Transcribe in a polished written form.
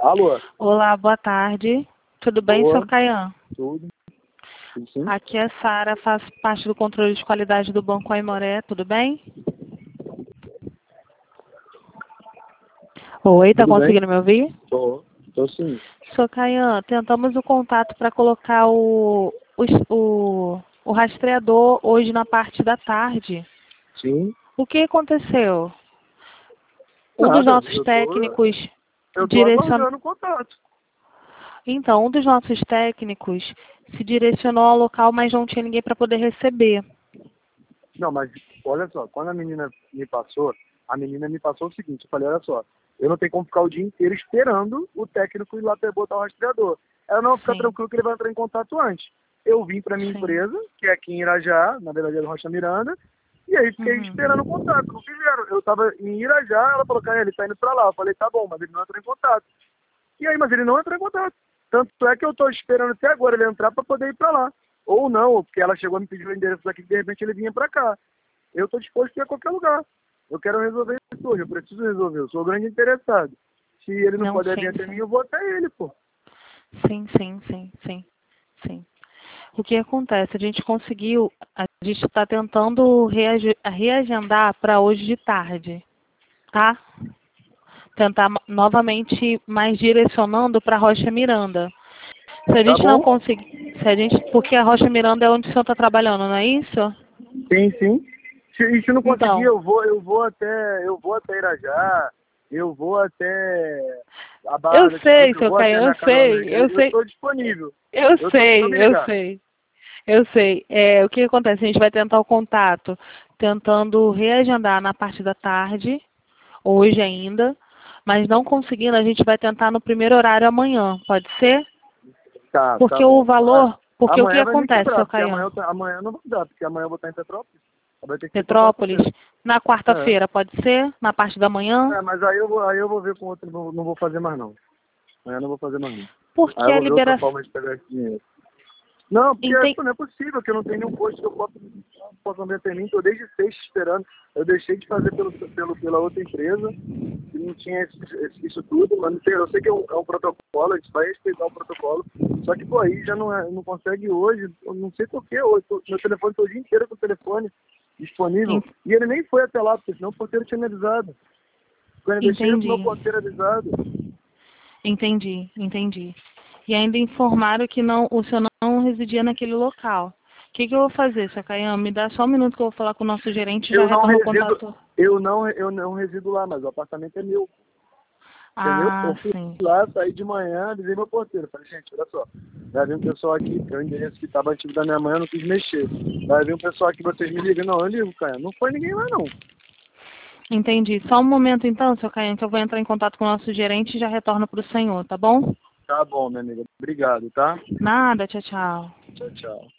Alô? Olá, boa tarde. Tudo bem, Boa. Sr. Caian? Tudo. Sim. Aqui é a Sara, faço parte do controle de qualidade do Banco Aimoré, tudo bem? Oi, tá Tudo bem? conseguindo me ouvir? Tô sim. Sr. Caian, tentamos o contato para colocar o rastreador hoje na parte da tarde. Sim. O que aconteceu? Um dos Nada, nossos técnicos eu tô direcionou. aguardando o contato. Então, um dos nossos técnicos se direcionou ao local, mas não tinha ninguém para poder receber. Não, mas olha só, quando a menina me passou o seguinte, eu falei, olha só, eu não tenho como ficar o dia inteiro esperando o técnico ir lá pra botar o rastreador. Ela não fica Sim. tranquilo que ele vai entrar em contato antes. Eu vim pra minha Sim. empresa, que é aqui em Irajá, na verdade é do Rocha Miranda, e aí fiquei esperando o contato. Não fizeram. Eu tava em Irajá, ela falou, cara, ele tá indo pra lá. Eu falei, tá bom, mas ele não entrou em contato. E aí, mas ele não entrou em contato. Tanto é que eu tô esperando até agora ele entrar para poder ir para lá. Ou não, porque ela chegou a me pedir o endereço daqui, de repente ele vinha para cá. Eu tô disposto a ir a qualquer lugar. Eu quero resolver isso hoje, eu preciso resolver. Eu sou o grande interessado. Se ele não puder vir até mim, eu vou até ele, pô. Sim. O que acontece? A gente está tentando reagendar para hoje de tarde, tá? Tentar novamente mais direcionando para a Rocha Miranda. Se a gente não bom? conseguir, porque a Rocha Miranda é onde o senhor está trabalhando, não é isso? Sim. Se não conseguir, Então, eu vou até Irajá, eu vou até a Barra eu da sei, Tijuca, eu seu vou até a Caio, minha casa, eu eu sei, estou disponível. eu Eu tô, é só sei, me eu ligar. sei. Eu sei. O que acontece? A gente vai tentar o contato, tentando reagendar na parte da tarde, hoje ainda, mas não conseguindo, a gente vai tentar no primeiro horário amanhã, pode ser? Tá Porque o bom. valor, porque o que Amanhã vai me acontece, quebrar, seu porque Caião? amanhã não vai dar, porque amanhã eu vou estar em Petrópolis. Vai ter que ser pra Petrópolis, quarta-feira. na É. quarta-feira, pode ser? Na parte da manhã? Mas aí eu vou ver com outro, não vou fazer mais não. Amanhã eu não vou fazer mais não. Aí Porque eu a vou ver outra liberação. forma de pegar esse dinheiro. Não, porque Enten- pô, não é possível que eu não tenha nenhum posto que eu possa vender até mim. Tô desde sexta esperando. Eu deixei de fazer pela outra empresa, que não tinha isso tudo, mas não tem, eu sei que é um protocolo, a gente vai respeitar o protocolo. Só que, pô, aí já não consegue hoje, eu não sei porquê hoje. Meu telefone, tô o dia inteiro com o telefone disponível. en- E ele nem foi até lá, porque senão o porteiro tinha me avisado. Quando eu deixei o meu Entendi. porteiro avisado. Entendi. E ainda informaram que não, o senhor não residia naquele local. O que eu vou fazer, seu Caião? Me dá só um minuto que eu vou falar com o nosso gerente e já Eu não retorno o resido, contato. eu não resido lá, mas o apartamento é meu. Entendeu? Ah, Eu fui sim. lá, saí de manhã, avisei meu porteiro. Falei, gente, olha só, vai vir um pessoal aqui, que é o endereço que estava antigo da minha mãe, eu não quis mexer. Vai vir um pessoal aqui, vocês me ligam. Não, eu ligo, cara. Não foi ninguém lá, não. Entendi. Só um momento então, seu Caião, que eu vou entrar em contato com o nosso gerente e já retorno para o senhor, tá bom? Tá bom, minha amiga. Obrigado, tá? Nada, tchau, tchau. Tchau, tchau.